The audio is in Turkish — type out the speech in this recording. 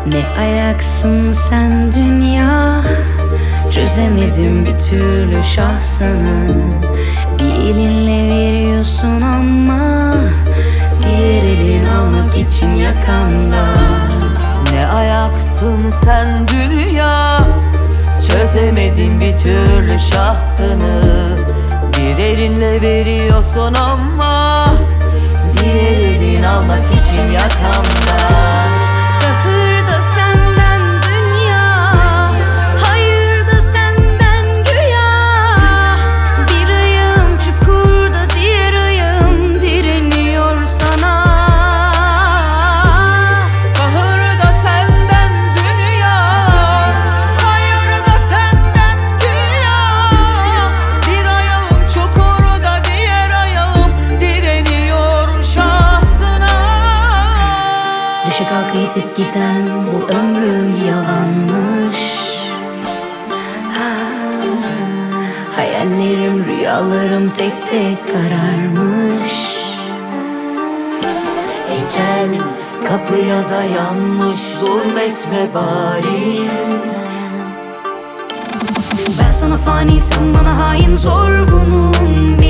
Ne ayaksın sen dünya, çözemedim bir türlü şahsını. Bir elinle veriyorsun ama diğer elin almak için yakamda. Ne ayaksın sen dünya, çözemedim bir türlü şahsını. Bir elinle veriyorsun ama diğer elin almak için yakamda. Kahır da senden dünya, hayır da senden güya. Bir ayağım çukurda, diğer ayağım direniyor sana. Kahır da senden dünya, hayır da senden güya. Bir ayağım çukurda, diğer ayağım direniyor şahsına. Düşe kalka yitip giden bu ömrüm yalanmış. Hayallerim, rüyalarım tek tek kararmış. Ecel kapıya dayanmış, zulmetme bari. Ben sana fani, sen bana hain, zor bunun